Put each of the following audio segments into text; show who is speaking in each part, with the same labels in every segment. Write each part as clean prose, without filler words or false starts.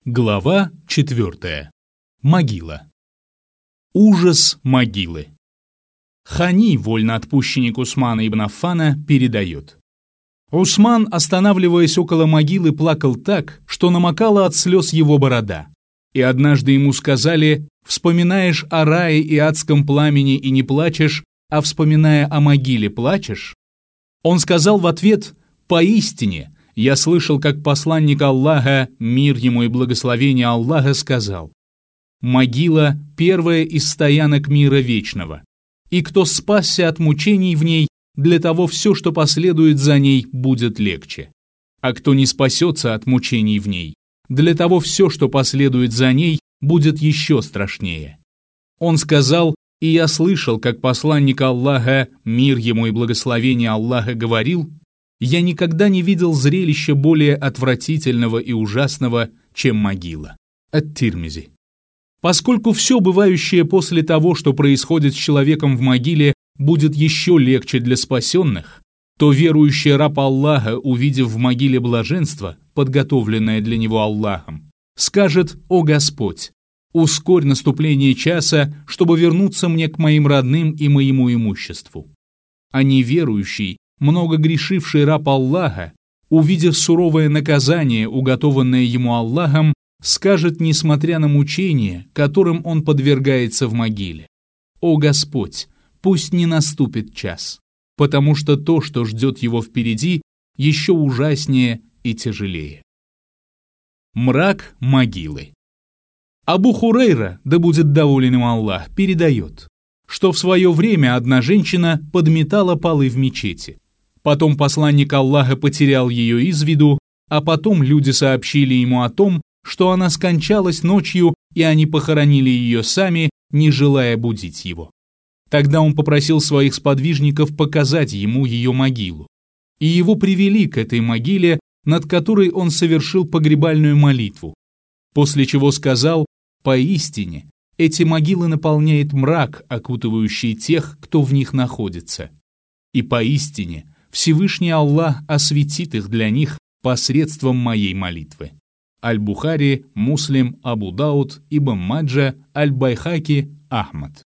Speaker 1: Глава 4. Могила. Ужас могилы. Хани, вольноотпущенник Усмана ибн Аффана, передает. Усман, останавливаясь около могилы, плакал так, что намокала от слез его борода. И однажды ему сказали: «Вспоминаешь о рае и адском пламени и не плачешь, а вспоминая о могиле плачешь?» Он сказал в ответ: «Поистине, я слышал, как посланник Аллаха, мир ему и благословение Аллаха, сказал: могила – первая из стоянок мира вечного, и кто спасся от мучений в ней, для того все, что последует за ней, будет легче. А кто не спасется от мучений в ней, для того все, что последует за ней, будет еще страшнее». Он сказал: «И я слышал, как посланник Аллаха, мир ему и благословение Аллаха, говорил: я никогда не видел зрелища более отвратительного и ужасного, чем могила». Ат-Тирмизи. Поскольку все бывающее после того, что происходит с человеком в могиле, будет еще легче для спасенных, то верующий раб Аллаха, увидев в могиле блаженство, подготовленное для него Аллахом, скажет: «О Господь, ускорь наступление часа, чтобы вернуться мне к моим родным и моему имуществу». А неверующий, много грешивший раб Аллаха, увидев суровое наказание, уготованное ему Аллахом, скажет, несмотря на мучения, которым он подвергается в могиле: «О Господь, пусть не наступит час, потому что то, что ждет его впереди, еще ужаснее и тяжелее». Мрак могилы. Абу Хурейра, да будет доволен им Аллах, передает, что в свое время одна женщина подметала полы в мечети. Потом посланник Аллаха потерял ее из виду, а потом люди сообщили ему о том, что она скончалась ночью, и они похоронили ее сами, не желая будить его. Тогда он попросил своих сподвижников показать ему ее могилу. И его привели к этой могиле, над которой он совершил погребальную молитву, после чего сказал: «Поистине, эти могилы наполняет мрак, окутывающий тех, кто в них находится. И поистине, Всевышний Аллах осветит их для них посредством моей молитвы». Аль-Бухари, Муслим, Абу Дауд, Ибн Маджа, Аль-Байхаки, Ахмад.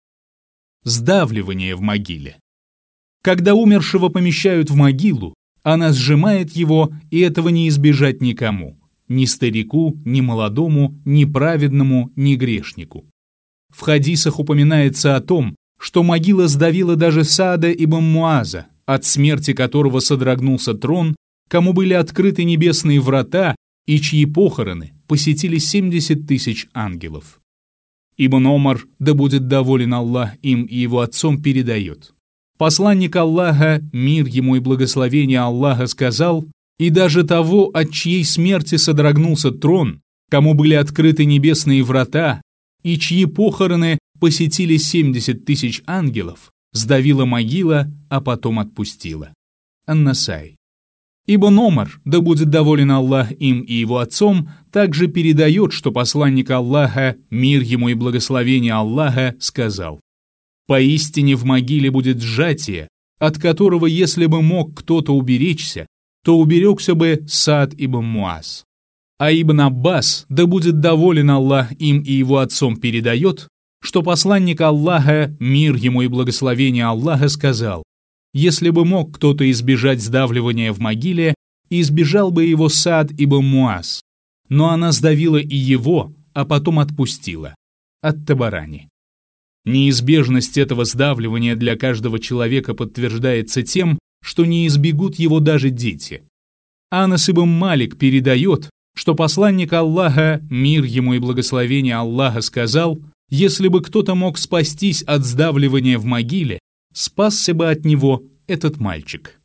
Speaker 1: Сдавливание в могиле. Когда умершего помещают в могилу, она сжимает его, и этого не избежать никому, ни старику, ни молодому, ни праведному, ни грешнику. В хадисах упоминается о том, что могила сдавила даже Саада ибн Муаза, от смерти которого содрогнулся трон, кому были открыты небесные врата и чьи похороны посетили 70 тысяч ангелов. Ибн Омар, да будет доволен Аллах им и его отцом, передает: посланник Аллаха, мир ему и благословение Аллаха, сказал: «И даже того, от чьей смерти содрогнулся трон, кому были открыты небесные врата и чьи похороны посетили 70 тысяч ангелов, сдавила могила, а потом отпустила». Ан-Насаи. Ибн Омар, да будет доволен Аллах им и его отцом, также передает, что посланник Аллаха, мир ему и благословение Аллаха, сказал: «Поистине в могиле будет сжатие, от которого, если бы мог кто-то уберечься, то уберегся бы Саад ибн Муаз». А Ибн Аббас, да будет доволен Аллах им и его отцом, передает, что посланник Аллаха, мир ему и благословение Аллаха, сказал: «Если бы мог кто-то избежать сдавливания в могиле, избежал бы его Саад ибн Муаз, но она сдавила и его, а потом отпустила». Ат-Табарани. Неизбежность этого сдавливания для каждого человека подтверждается тем, что не избегут его даже дети. Анас ибн Малик передает, что посланник Аллаха, мир ему и благословение Аллаха, сказал: «Если бы кто-то мог спастись от сдавливания в могиле, спасся бы от него этот мальчик».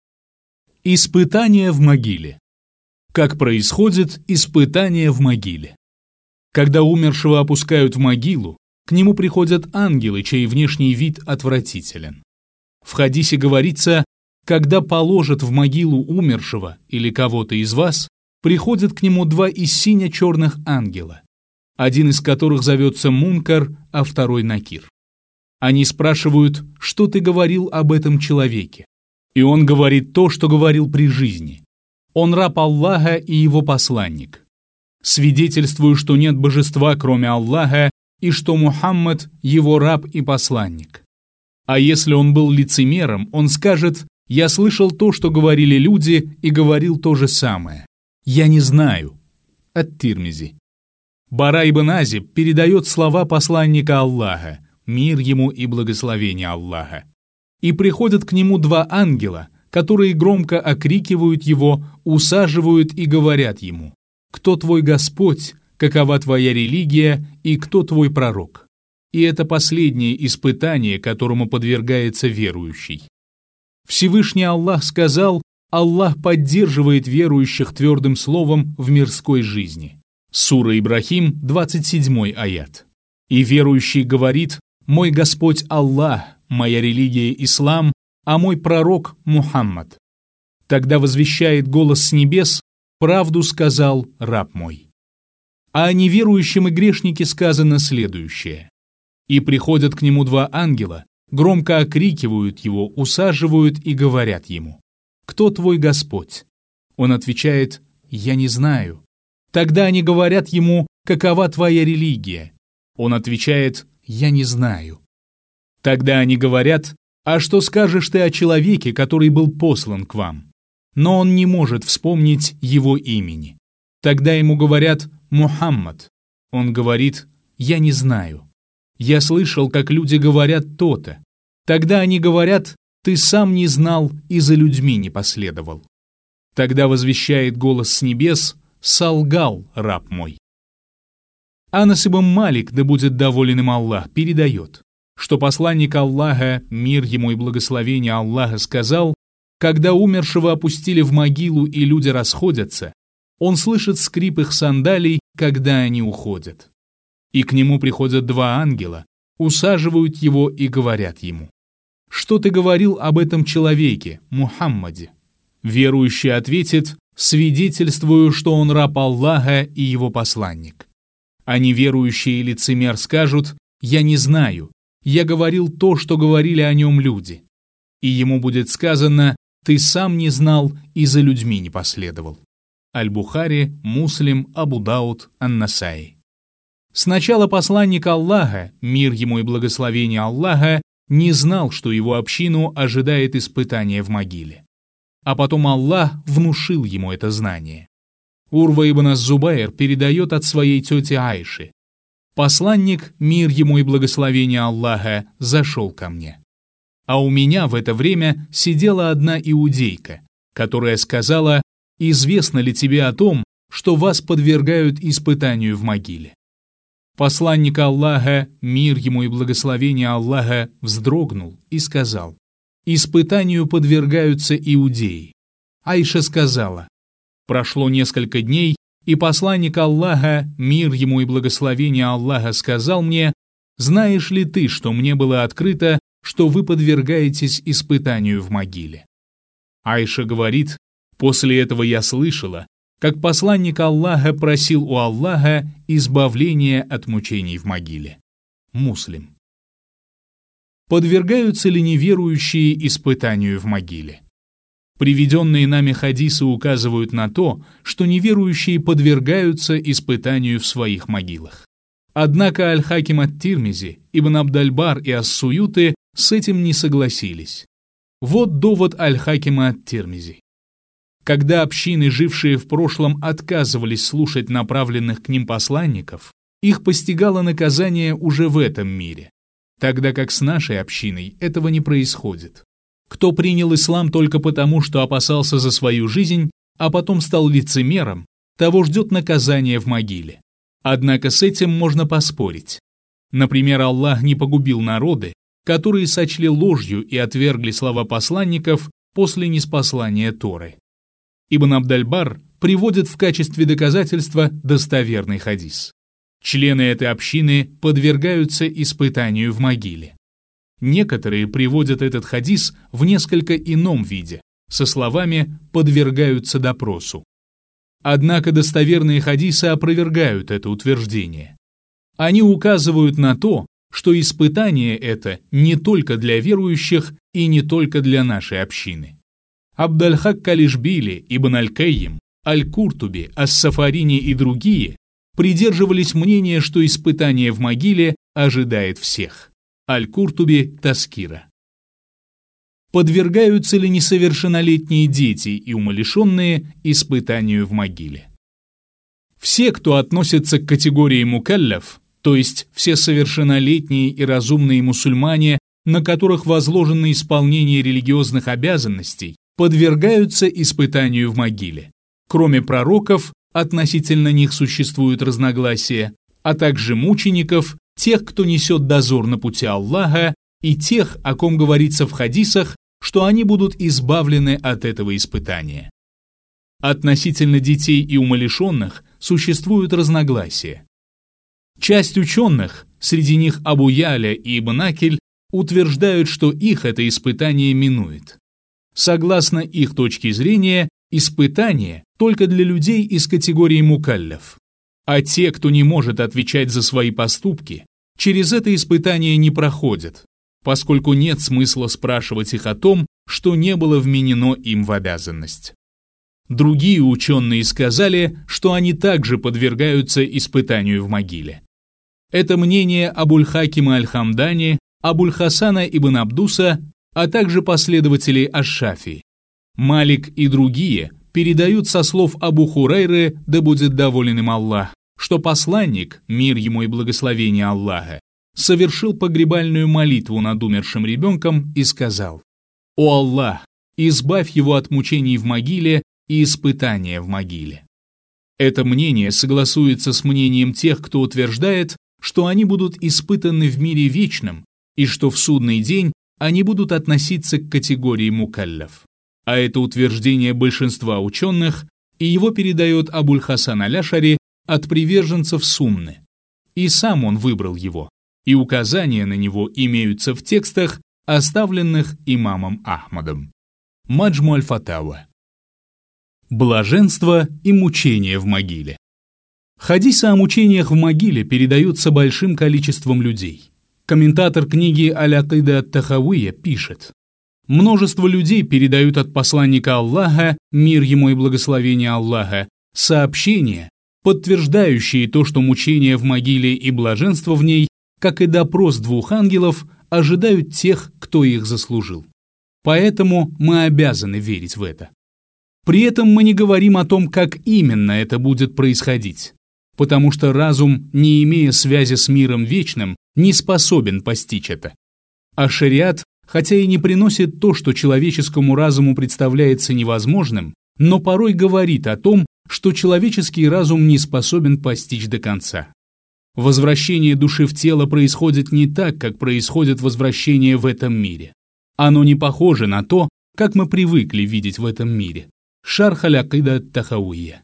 Speaker 1: Испытание в могиле. Как происходит испытание в могиле? Когда умершего опускают в могилу, к нему приходят ангелы, чей внешний вид отвратителен. В хадисе говорится: когда положат в могилу умершего или кого-то из вас, приходят к нему два из сине-черных ангела, один из которых зовется Мункар, а второй Накир. Они спрашивают: что ты говорил об этом человеке? И он говорит то, что говорил при жизни. Он раб Аллаха и его посланник. свидетельствую, что нет божества, кроме Аллаха, и что Мухаммад – его раб и посланник. А если он был лицемером, он скажет: «Я слышал то, что говорили люди, и говорил то же самое. Я не знаю». Ат-Тирмизи. Бара ибн Азиб передает слова посланника Аллаха, мир ему и благословение Аллаха. И приходят к нему два ангела, которые громко окрикивают его, усаживают и говорят ему: «Кто твой Господь, какова твоя религия и кто твой пророк?» И это последнее испытание, которому подвергается верующий. Всевышний Аллах сказал: «Аллах поддерживает верующих твердым словом в мирской жизни». Сура Ибрахим, 27 аят. И верующий говорит: «Мой Господь Аллах, моя религия Ислам, а мой пророк Мухаммад». Тогда возвещает голос с небес: «Правду сказал раб мой». А о неверующем и грешнике сказано следующее: «И приходят к нему два ангела, громко окрикивают его, усаживают и говорят ему: «Кто твой Господь?» Он отвечает: «Я не знаю». Тогда они говорят ему: «Какова твоя религия?» Он отвечает: «Я не знаю». Тогда они говорят: «А что скажешь ты о человеке, который был послан к вам?» Но он не может вспомнить его имени. Тогда ему говорят: «Мухаммад». Он говорит: «Я не знаю. Я слышал, как люди говорят то-то». Тогда они говорят: «Ты сам не знал и за людьми не последовал». Тогда возвещает голос с небес: «Солгал раб мой». Анас ибн Малик, да будет доволен им Аллах, передает, что посланник Аллаха, мир ему и благословение Аллаха, сказал: когда умершего опустили в могилу и люди расходятся, он слышит скрип их сандалий, когда они уходят. И к нему приходят два ангела, усаживают его и говорят ему: «Что ты говорил об этом человеке, Мухаммаде?» Верующий ответит: «Свидетельствую, что он раб Аллаха и его посланник». А неверующий и лицемер скажут: «Я не знаю, я говорил то, что говорили о нем люди». И ему будет сказано: «Ты сам не знал и за людьми не последовал». Аль-Бухари, Муслим, Абу Дауд, Ан-Насаи. Сначала посланник Аллаха, мир ему и благословение Аллаха, не знал, что его общину ожидает испытание в могиле. А потом Аллах внушил ему это знание. Урва ибн ас-Зубайр передает от своей тети Айши: «Посланник, мир ему и благословение Аллаха, зашел ко мне. А у меня в это время сидела одна иудейка, которая сказала: известно ли тебе о том, что вас подвергают испытанию в могиле?» Посланник Аллаха, мир ему и благословение Аллаха, вздрогнул и сказал: «Испытанию подвергаются иудеи». Айша сказала: «Прошло несколько дней, и посланник Аллаха, мир ему и благословение Аллаха, сказал мне: знаешь ли ты, что мне было открыто, что вы подвергаетесь испытанию в могиле?» Айша говорит: «После этого я слышала, как посланник Аллаха просил у Аллаха избавления от мучений в могиле». Муслим. Подвергаются ли неверующие испытанию в могиле? Приведенные нами хадисы указывают на то, что неверующие подвергаются испытанию в своих могилах. Однако Аль-Хаким ат-Тирмизи, Ибн Абд-аль-Бар и Ас-Суюты с этим не согласились. Вот довод Аль-Хакима ат-Тирмизи. Когда общины, жившие в прошлом, отказывались слушать направленных к ним посланников, их постигало наказание уже в этом мире, тогда как с нашей общиной этого не происходит. Кто принял ислам только потому, что опасался за свою жизнь, а потом стал лицемером, того ждет наказание в могиле. Однако с этим можно поспорить. Например, Аллах не погубил народы, которые сочли ложью и отвергли слова посланников после ниспослания Торы. Ибн Абд-аль-Бар приводит в качестве доказательства достоверный хадис. Члены этой общины подвергаются испытанию в могиле. Некоторые приводят этот хадис в несколько ином виде, со словами «подвергаются допросу». Однако достоверные хадисы опровергают это утверждение. Они указывают на то, что испытание это не только для верующих и не только для нашей общины. Абд-аль-Хак аль-Ишбили, Ибн аль-Кайим, Аль-Куртуби, Ас-Сафарини и другие придерживались мнения, что испытание в могиле ожидает всех. Аль-Куртуби, Таскира. Подвергаются ли несовершеннолетние дети и умалишенные испытанию в могиле? Все, кто относится к категории мукалляф, то есть все совершеннолетние и разумные мусульмане, на которых возложено исполнение религиозных обязанностей, подвергаются испытанию в могиле. Кроме пророков, относительно них существуют разногласия, а также мучеников, тех, кто несет дозор на пути Аллаха, и тех, о ком говорится в хадисах, что они будут избавлены от этого испытания. Относительно детей и умалишенных существуют разногласия. Часть ученых, среди них Абу Яля и Ибн Акиль, утверждают, что их это испытание минует. Согласно их точке зрения, испытание только для людей из категории мукалляф. А те, кто не может отвечать за свои поступки, через это испытание не проходят, поскольку нет смысла спрашивать их о том, что не было вменено им в обязанность. Другие ученые сказали, что они также подвергаются испытанию в могиле. Это мнение Абуль-Хакима Аль-Хамдани, Абуль-Хасана ибн Абдуса, а также последователей Аш-Шафии. Малик и другие передают со слов Абу Хурайры, да будет доволен им Аллах, что посланник, мир ему и благословение Аллаха, совершил погребальную молитву над умершим ребенком и сказал: «О Аллах, избавь его от мучений в могиле и испытания в могиле». Это мнение согласуется с мнением тех, кто утверждает, что они будут испытаны в мире вечном и что в судный день они будут относиться к категории мукалляф. А это утверждение большинства ученых, и его передает Абуль-Хасан Аль-Ашари от приверженцев Сунны. И сам он выбрал его, и указания на него имеются в текстах, оставленных имамом Ахмадом. Маджму аль-Фатава. Блаженство и мучение в могиле. Хадисы о мучениях в могиле передаются большим количеством людей. Комментатор книги Аль-Акида ат-Тахавия пишет: множество людей передают от посланника Аллаха, мир ему и благословение Аллаха, сообщения, подтверждающие то, что мучения в могиле и блаженство в ней, как и допрос двух ангелов, ожидают тех, кто их заслужил. Поэтому мы обязаны верить в это. При этом мы не говорим о том, как именно это будет происходить, потому что разум, не имея связи с миром вечным, не способен постичь это. А шариат, хотя и не приносит то, что человеческому разуму представляется невозможным, но порой говорит о том, что человеческий разум не способен постичь до конца. Возвращение души в тело происходит не так, как происходит возвращение в этом мире. Оно не похоже на то, как мы привыкли видеть в этом мире. Шарх аль-Акида ат-Тахавия.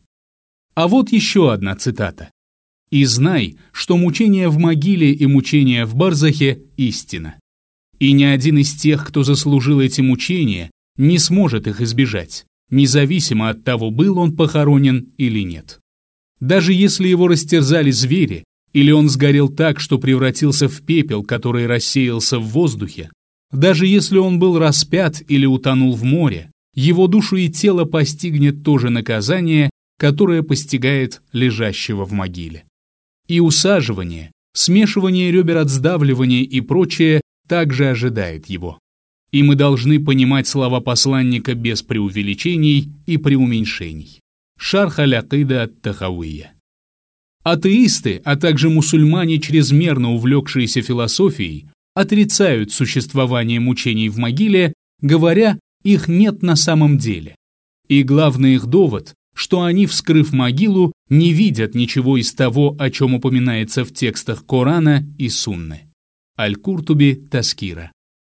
Speaker 1: А вот еще одна цитата. «И знай, что мучение в могиле и мучение в барзахе – истина. И ни один из тех, кто заслужил эти мучения, не сможет их избежать, независимо от того, был он похоронен или нет. Даже если его растерзали звери, или он сгорел так, что превратился в пепел, который рассеялся в воздухе, даже если он был распят или утонул в море, его душу и тело постигнет то же наказание, которое постигает лежащего в могиле. И усаживание, смешивание ребер от сдавливания и прочее также ожидает его. И мы должны понимать слова посланника без преувеличений и преуменьшений. Шарх аль-Акида ат-Тахавия. Атеисты, а также мусульмане, чрезмерно увлекшиеся философией, отрицают существование мучений в могиле, говоря, их нет на самом деле. И главный их довод, что они, вскрыв могилу, не видят ничего из того, о чем упоминается в текстах Корана и Сунны. Аль-Куртуби, Таскира.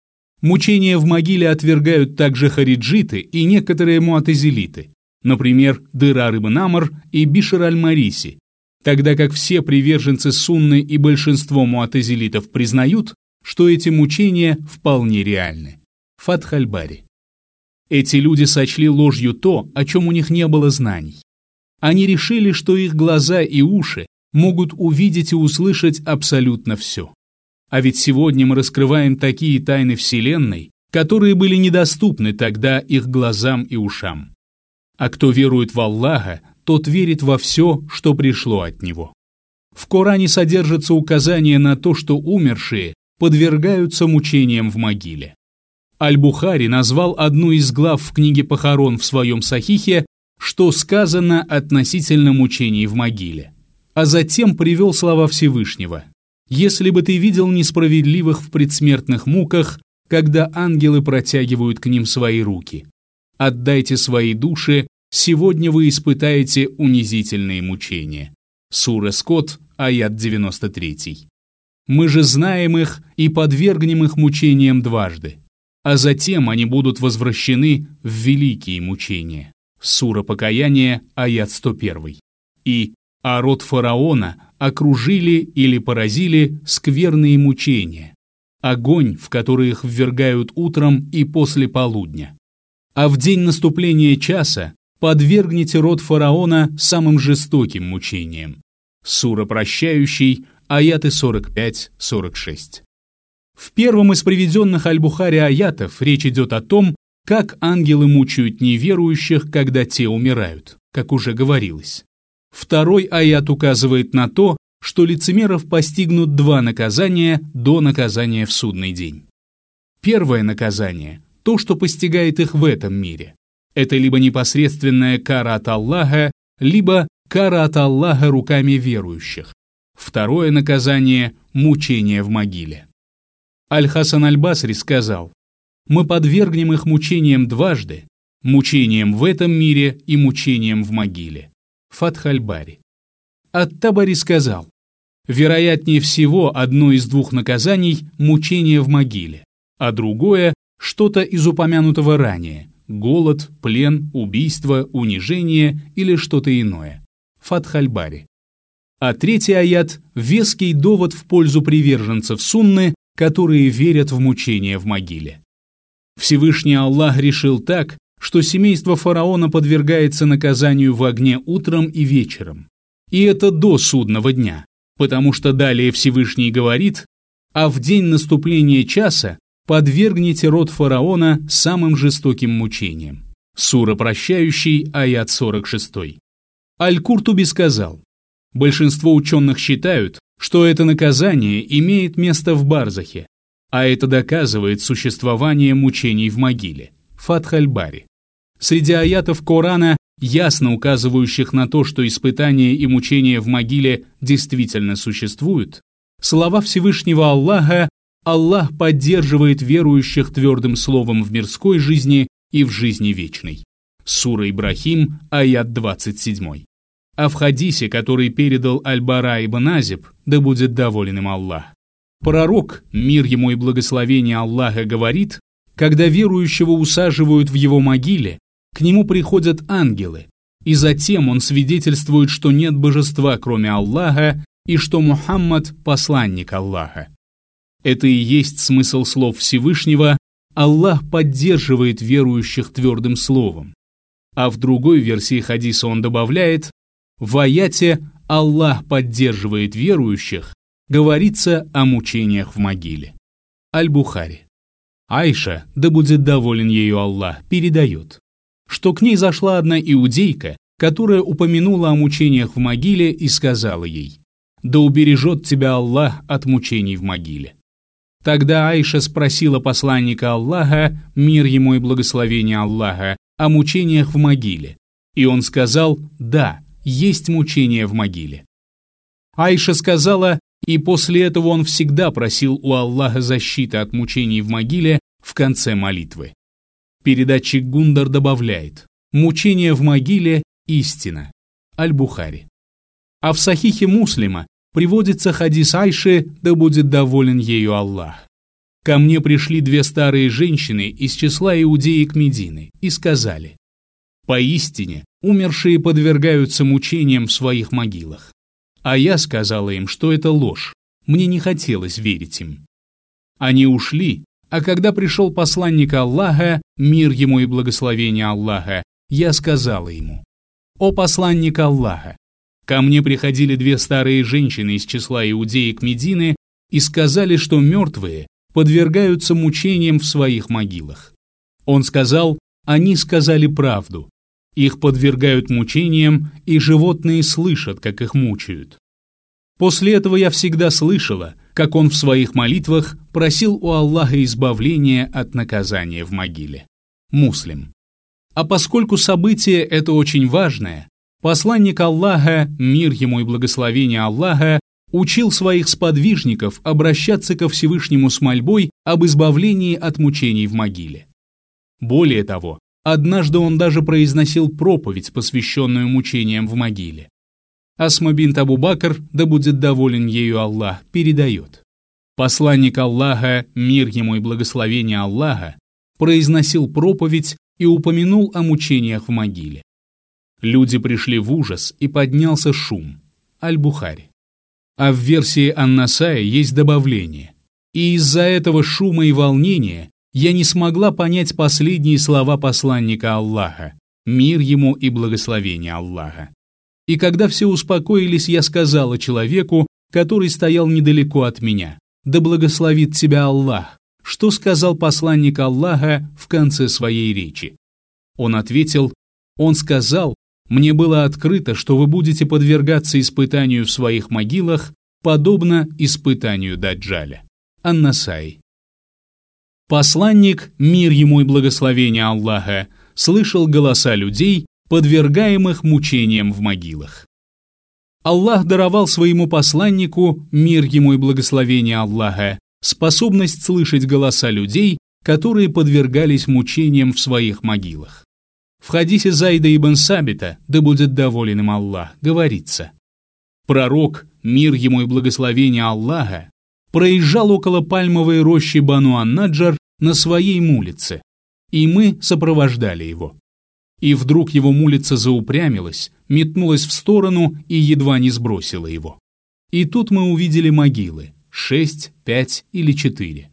Speaker 1: Мучения в могиле отвергают также хариджиты и некоторые муатазилиты, например, Дирар ибн Амр и Бишр аль-Мариси, тогда как все приверженцы Сунны и большинство муатазилитов признают, что эти мучения вполне реальны. Фатх аль-Бари. Эти люди сочли ложью то, о чем у них не было знаний. Они решили, что их глаза и уши могут увидеть и услышать абсолютно все. А ведь сегодня мы раскрываем такие тайны Вселенной, которые были недоступны тогда их глазам и ушам. А кто верует в Аллаха, тот верит во все, что пришло от Него. В Коране содержится указание на то, что умершие подвергаются мучениям в могиле. Аль-Бухари назвал одну из глав в книге похорон в своем сахихе, что сказано относительно мучений в могиле. А затем привел слова Всевышнего: «Если бы ты видел несправедливых в предсмертных муках, когда ангелы протягивают к ним свои руки. Отдайте свои души, сегодня вы испытаете унизительные мучения». Сура Скот, аят 93. «Мы же знаем их и подвергнем их мучениям дважды, а затем они будут возвращены в великие мучения». Сура Покаяние, аят 101. И «А род фараона окружили или поразили скверные мучения, огонь, в который их ввергают утром и после полудня. А в день наступления часа подвергните род фараона самым жестоким мучениям». Сура Прощающий, аяты 45-46. В первом из приведенных Аль-Бухари аятов речь идет о том, как ангелы мучают неверующих, когда те умирают, как уже говорилось. Второй аят указывает на то, что лицемеров постигнут два наказания до наказания в судный день. Первое наказание – то, что постигает их в этом мире. Это либо непосредственная кара от Аллаха, либо кара от Аллаха руками верующих. Второе наказание – мучение в могиле. Аль-Хасан аль-Басри сказал: «Мы подвергнем их мучениям дважды, мучениям в этом мире и мучениям в могиле». Фатх аль-Бари. Ат-Табари сказал: «Вероятнее всего, одно из двух наказаний – мучение в могиле, а другое – что-то из упомянутого ранее – голод, плен, убийство, унижение или что-то иное». Фатх аль-Бари. А третий аят – веский довод в пользу приверженцев сунны, которые верят в мучение в могиле. Всевышний Аллах решил так, что семейство фараона подвергается наказанию в огне утром и вечером. И это до судного дня, потому что далее Всевышний говорит: «А в день наступления часа подвергните род фараона самым жестоким мучениям». Сура Прощающий, аят 46. Аль-Куртуби сказал: «Большинство ученых считают, что это наказание имеет место в барзахе, а это доказывает существование мучений в могиле». Фатх аль-Бари. Среди аятов Корана, ясно указывающих на то, что испытания и мучения в могиле действительно существуют, слова Всевышнего Аллаха: «Аллах поддерживает верующих твердым словом в мирской жизни и в жизни вечной». Сура Ибрахим, аят 27. А в хадисе, который передал Аль-Бара ибн Азиб, да будет доволен им Аллах, пророк, мир ему и благословение Аллаха, говорит: когда верующего усаживают в его могиле, к нему приходят ангелы, и затем он свидетельствует, что нет божества, кроме Аллаха, и что Мухаммад – посланник Аллаха. Это и есть смысл слов Всевышнего: Аллах поддерживает верующих твердым словом. А в другой версии хадиса он добавляет: в аяте «Аллах поддерживает верующих» говорится о мучениях в могиле. Аль-Бухари. Айша, да будет доволен ею Аллах, передает, что к ней зашла одна иудейка, которая упомянула о мучениях в могиле и сказала ей: «Да убережет тебя Аллах от мучений в могиле». Тогда Айша спросила посланника Аллаха, мир ему и благословение Аллаха, о мучениях в могиле, и он сказал: «Да, есть мучения в могиле». Айша сказала: и после этого он всегда просил у Аллаха защиты от мучений в могиле в конце молитвы. Передатчик Гундар добавляет: мучение в могиле – истина. Аль-Бухари. А в Сахихе Муслима приводится хадис Айши, да будет доволен ею Аллах. «Ко мне пришли две старые женщины из числа иудеек Медины и сказали: поистине умершие подвергаются мучениям в своих могилах. А я сказала им, что это ложь, мне не хотелось верить им. Они ушли, а когда пришел посланник Аллаха, мир ему и благословение Аллаха, я сказала ему: «О посланник Аллаха, ко мне приходили две старые женщины из числа иудеек Медины и сказали, что мертвые подвергаются мучениям в своих могилах». Он сказал: «Они сказали правду». Их подвергают мучениям, и животные слышат, как их мучают. После этого я всегда слышала, как он в своих молитвах просил у Аллаха избавления от наказания в могиле. Муслим. А поскольку событие это очень важное, посланник Аллаха, мир ему и благословение Аллаха, учил своих сподвижников обращаться ко Всевышнему с мольбой об избавлении от мучений в могиле. Более того, однажды он даже произносил проповедь, посвященную мучениям в могиле. Асма бинт Абу Бакр, да будет доволен ею Аллах, передает: посланник Аллаха, мир ему и благословение Аллаха, произносил проповедь и упомянул о мучениях в могиле. Люди пришли в ужас, и поднялся шум. Аль-Бухари. А в версии Ан-Насаи есть добавление: и из-за этого шума и волнения я не смогла понять последние слова посланника Аллаха, мир ему и благословение Аллаха. И когда все успокоились, я сказала человеку, который стоял недалеко от меня: да благословит тебя Аллах, что сказал посланник Аллаха в конце своей речи. Он ответил: он сказал: мне было открыто, что вы будете подвергаться испытанию в своих могилах, подобно испытанию Даджаля. Ан-Насаи. Посланник, мир ему и благословение Аллаха, слышал голоса людей, подвергаемых мучениям в могилах. Аллах даровал своему посланнику, мир ему и благословение Аллаха, способность слышать голоса людей, которые подвергались мучениям в своих могилах. В хадисе Зайда ибн Сабита, да будет доволен им Аллах, говорится: пророк, мир ему и благословение Аллаха, проезжал около пальмовой рощи Бану ан-Наджар на своей мулице, и мы сопровождали его. И вдруг его мулица заупрямилась, метнулась в сторону и едва не сбросила его. И тут мы увидели могилы, 6, 5 или 4.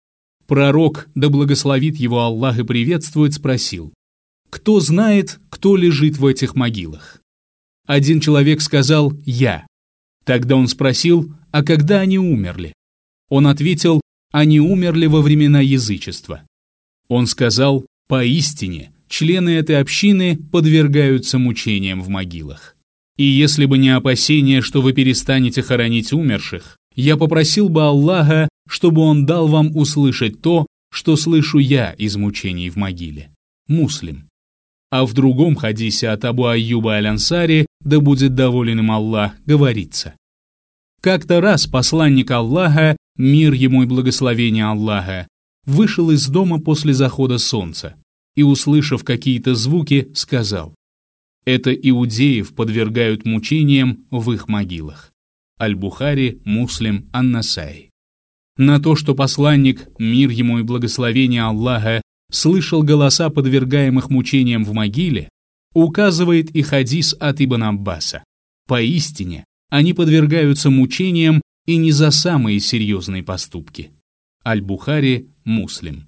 Speaker 1: Пророк, да благословит его Аллах и приветствует, спросил: кто знает, кто лежит в этих могилах? Один человек сказал: я. Тогда он спросил: а когда они умерли? Он ответил: они умерли во времена язычества. Он сказал: поистине, члены этой общины подвергаются мучениям в могилах. И если бы не опасение, что вы перестанете хоронить умерших, я попросил бы Аллаха, чтобы Он дал вам услышать то, что слышу я из мучений в могиле. Муслим. А в другом хадисе от Абу Айюба аль-Ансари, да будет доволен им Аллах, говорится: как-то раз посланник Аллаха, мир ему и благословение Аллаха, вышел из дома после захода солнца и, услышав какие-то звуки, сказал: это иудеев подвергают мучениям в их могилах. Аль-Бухари, Муслим, Ан-Насаи. На то, что посланник, мир ему и благословение Аллаха, слышал голоса подвергаемых мучениям в могиле, указывает и хадис от Ибн Аббаса. Поистине, они подвергаются мучениям и не за самые серьезные поступки. Аль-Бухари, Муслим.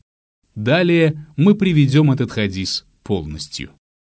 Speaker 1: Далее мы приведем этот хадис полностью.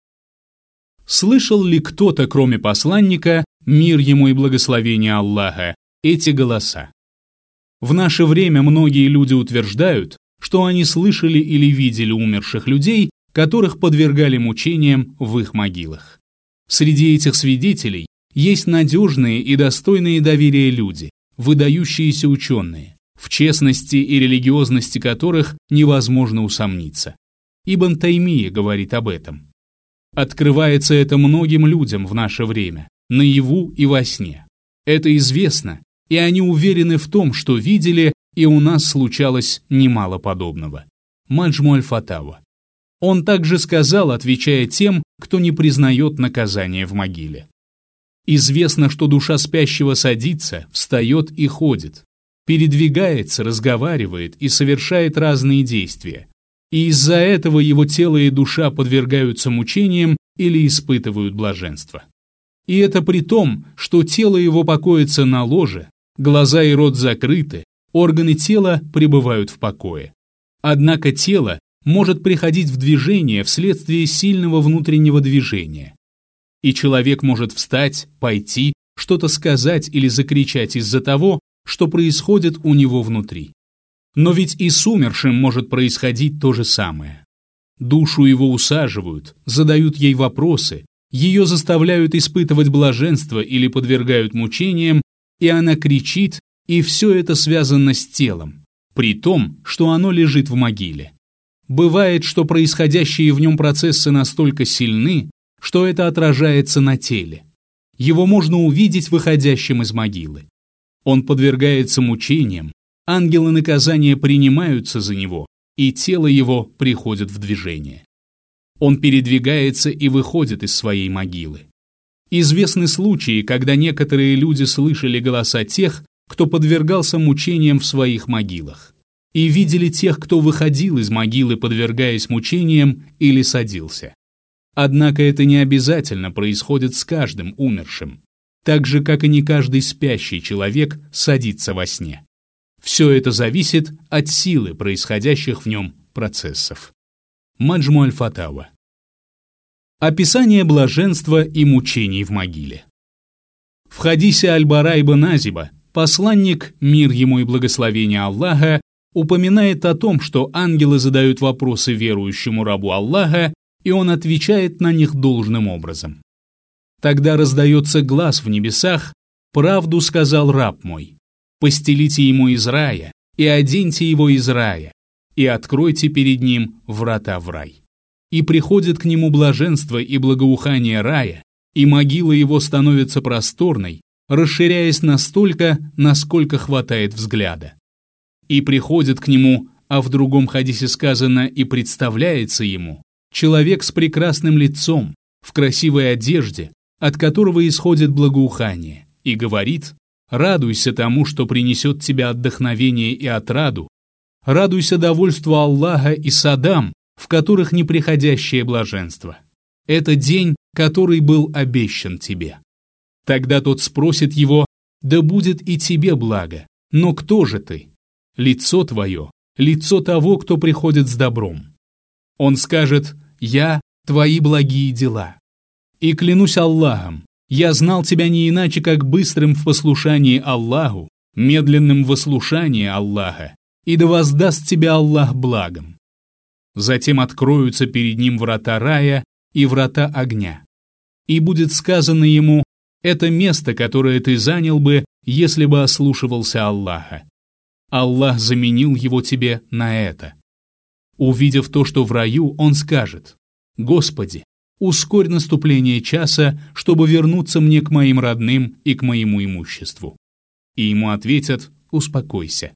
Speaker 1: Слышал ли кто-то, кроме посланника, мир ему и благословение Аллаха, эти голоса? В наше время многие люди утверждают, что они слышали или видели умерших людей, которых подвергали мучениям в их могилах. Среди этих свидетелей есть надежные и достойные доверия люди, выдающиеся ученые, в честности и религиозности которых невозможно усомниться. Ибн Таймия говорит об этом. Открывается это многим людям в наше время, наяву и во сне. Это известно, и они уверены в том, что видели, и у нас случалось немало подобного. Маджму аль-Фатава. Он также сказал, отвечая тем, кто не признает наказание в могиле: известно, что душа спящего садится, встает и ходит, передвигается, разговаривает и совершает разные действия. И из-за этого его тело и душа подвергаются мучениям или испытывают блаженство. И это при том, что тело его покоится на ложе, глаза и рот закрыты, органы тела пребывают в покое. Однако тело может приходить в движение вследствие сильного внутреннего движения. И человек может встать, пойти, что-то сказать или закричать из-за того, что происходит у него внутри. Но ведь и с умершим может происходить то же самое. Душу его усаживают, задают ей вопросы, ее заставляют испытывать блаженство или подвергают мучениям, и она кричит, и все это связано с телом, при том, что оно лежит в могиле. Бывает, что происходящие в нем процессы настолько сильны, что это отражается на теле. Его можно увидеть выходящим из могилы. Он подвергается мучениям, ангелы наказания принимаются за него, и тело его приходит в движение. Он передвигается и выходит из своей могилы. Известны случаи, когда некоторые люди слышали голоса тех, кто подвергался мучениям в своих могилах, и видели тех, кто выходил из могилы, подвергаясь мучениям, или садился. Однако это не обязательно происходит с каждым умершим, так же, как и не каждый спящий человек садится во сне. Все это зависит от силы происходящих в нем процессов. Маджму аль-Фатава. Описание блаженства и мучений в могиле. В хадисе Аль-Бара ибн Азиба посланник, мир ему и благословение Аллаха, упоминает о том, что ангелы задают вопросы верующему рабу Аллаха, и он отвечает на них должным образом. Тогда раздается глас в небесах: «Правду сказал раб мой, постелите ему из рая и оденьте его из рая, и откройте перед ним врата в рай». И приходит к нему блаженство и благоухание рая, и могила его становится просторной, расширяясь настолько, насколько хватает взгляда. И приходит к нему, а в другом хадисе сказано «и представляется ему», человек с прекрасным лицом, в красивой одежде, от которого исходит благоухание, и говорит: «Радуйся тому, что принесет тебе отдохновение и отраду, радуйся довольству Аллаха и садам, в которых неприходящее блаженство. Это день, который был обещан тебе». Тогда тот спросит его: «Да будет и тебе благо, но кто же ты?» «Лицо твое, лицо того, кто приходит с добром». Он скажет: «Я — твои благие дела. И клянусь Аллахом, я знал тебя не иначе, как быстрым в послушании Аллаху, медленным в ослушании Аллаха, и да воздаст тебя Аллах благом». Затем откроются перед ним врата рая и врата огня. И будет сказано ему: «Это место, которое ты занял бы, если бы ослушивался Аллаха. Аллах заменил его тебе на это». Увидев то, что в раю, он скажет: «Господи, ускорь наступление часа, чтобы вернуться мне к моим родным и к моему имуществу». И ему ответят: «Успокойся».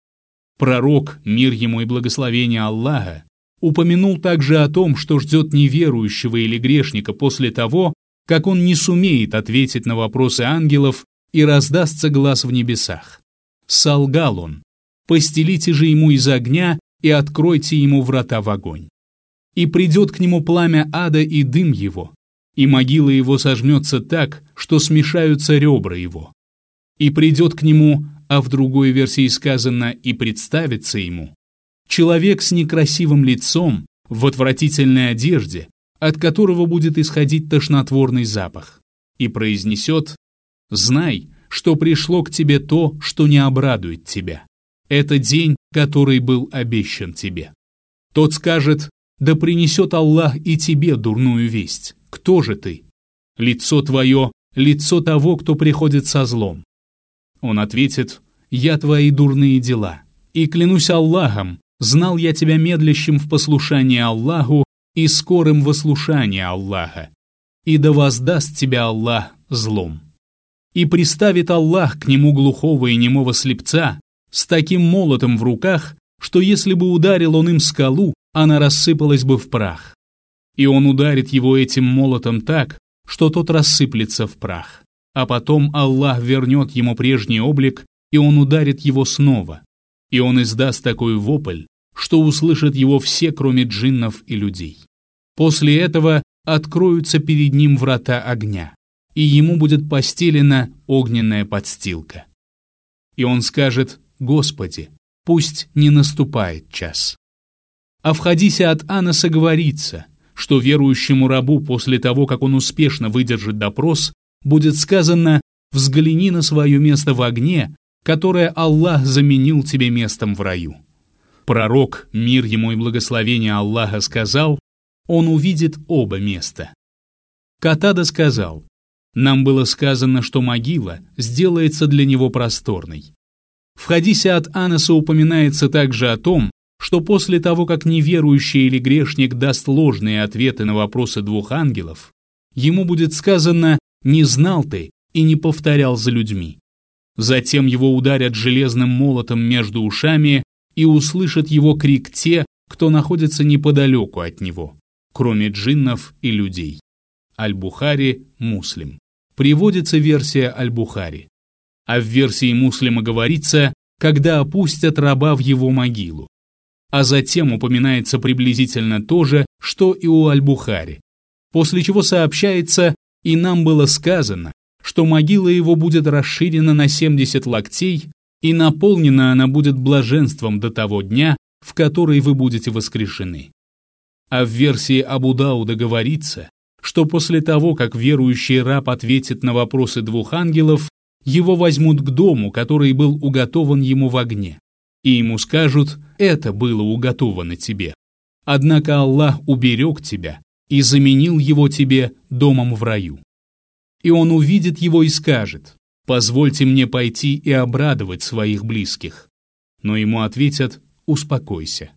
Speaker 1: Пророк, мир ему и благословение Аллаха, упомянул также о том, что ждет неверующего или грешника после того, как он не сумеет ответить на вопросы ангелов и раздастся глас в небесах. Солгал он: «Постелите же ему из огня и откройте ему врата в огонь». И придет к нему пламя ада и дым его, и могила его сожмется так, что смешаются ребра его. И придет к нему, а в другой версии сказано «и представится ему», человек с некрасивым лицом, в отвратительной одежде, от которого будет исходить тошнотворный запах, и произнесет: «Знай, что пришло к тебе то, что не обрадует тебя. Это день, который был обещан тебе». Тот скажет: «Да принесет Аллах и тебе дурную весть. Кто же ты?» «Лицо твое, лицо того, кто приходит со злом». Он ответит: «Я твои дурные дела. И клянусь Аллахом, знал я тебя медлящим в послушании Аллаху и скорым в ослушании Аллаха. И да воздаст тебя Аллах злом». И приставит Аллах к нему глухого и немого слепца с таким молотом в руках, что если бы ударил он им скалу, она рассыпалась бы в прах. И он ударит его этим молотом так, что тот рассыплется в прах. А потом Аллах вернет ему прежний облик, и он ударит его снова. И он издаст такой вопль, что услышат его все, кроме джиннов и людей. После этого откроются перед ним врата огня, и ему будет постелена огненная подстилка. И он скажет: «Господи, пусть не наступает час». А в хадисе от Анаса говорится, что верующему рабу после того, как он успешно выдержит допрос, будет сказано: «Взгляни на свое место в огне, которое Аллах заменил тебе местом в раю». Пророк, мир ему и благословение Аллаха, сказал: он увидит оба места. Катада сказал: нам было сказано, что могила сделается для него просторной. В хадисе от Анаса упоминается также о том, что после того, как неверующий или грешник даст ложные ответы на вопросы двух ангелов, ему будет сказано: «Не знал ты и не повторял за людьми». Затем его ударят железным молотом между ушами и услышат его крик те, кто находится неподалеку от него, кроме джиннов и людей. Аль-Бухари, Муслим. Приводится версия Аль-Бухари. А в версии Муслима говорится: когда опустят раба в его могилу. А затем упоминается приблизительно то же, что и у Аль-Бухари. После чего сообщается: и нам было сказано, что могила его будет расширена на 70 локтей, и наполнена она будет блаженством до того дня, в который вы будете воскрешены. А в версии Абу Дауда говорится, что после того, как верующий раб ответит на вопросы двух ангелов, его возьмут к дому, который был уготован ему в огне, и ему скажут: это было уготовано тебе. Однако Аллах уберег тебя и заменил его тебе домом в раю. И он увидит его и скажет: позвольте мне пойти и обрадовать своих близких. Но ему ответят: успокойся.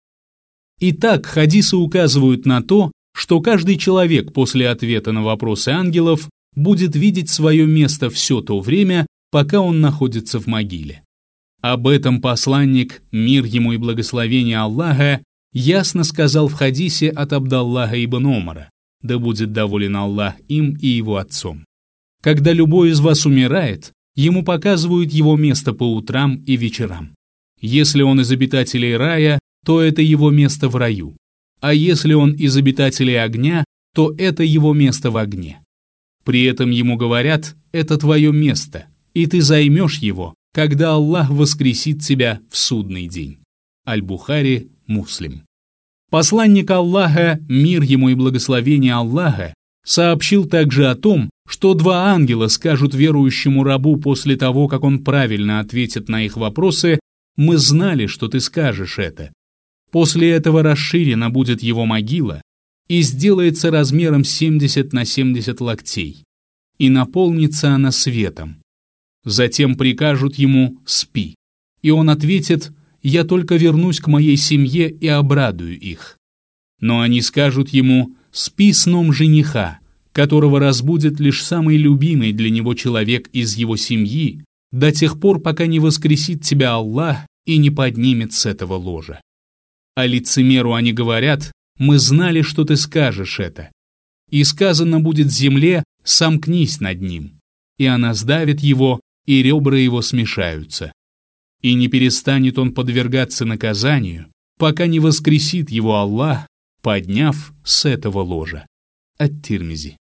Speaker 1: Итак, хадисы указывают на то, что каждый человек после ответа на вопросы ангелов будет видеть свое место все то время, пока он находится в могиле. Об этом посланник, мир ему и благословение Аллаха, ясно сказал в хадисе от Абдаллаха ибн Омара, да будет доволен Аллах им и его отцом. Когда любой из вас умирает, ему показывают его место по утрам и вечерам. Если он из обитателей рая, то это его место в раю. А если он из обитателей огня, то это его место в огне. При этом ему говорят: это твое место, и ты займешь его, когда Аллах воскресит тебя в судный день. Аль-Бухари, Муслим. Посланник Аллаха, мир ему и благословение Аллаха, сообщил также о том, что два ангела скажут верующему рабу после того, как он правильно ответит на их вопросы: «Мы знали, что ты скажешь это». После этого расширена будет его могила и сделается размером 70 на 70 локтей, и наполнится она светом. Затем прикажут ему: «Спи». И он ответит: «Я только вернусь к моей семье и обрадую их». Но они скажут ему: «Спи сном жениха, которого разбудит лишь самый любимый для него человек из его семьи, до тех пор, пока не воскресит тебя Аллах и не поднимет с этого ложа». А лицемеру они говорят: «Мы знали, что ты скажешь это». И сказано будет земле: «Сомкнись над ним», и она сдавит его, и ребра его смешаются. И не перестанет он подвергаться наказанию, пока не воскресит его Аллах, подняв с этого ложа. Ат-Тирмизи.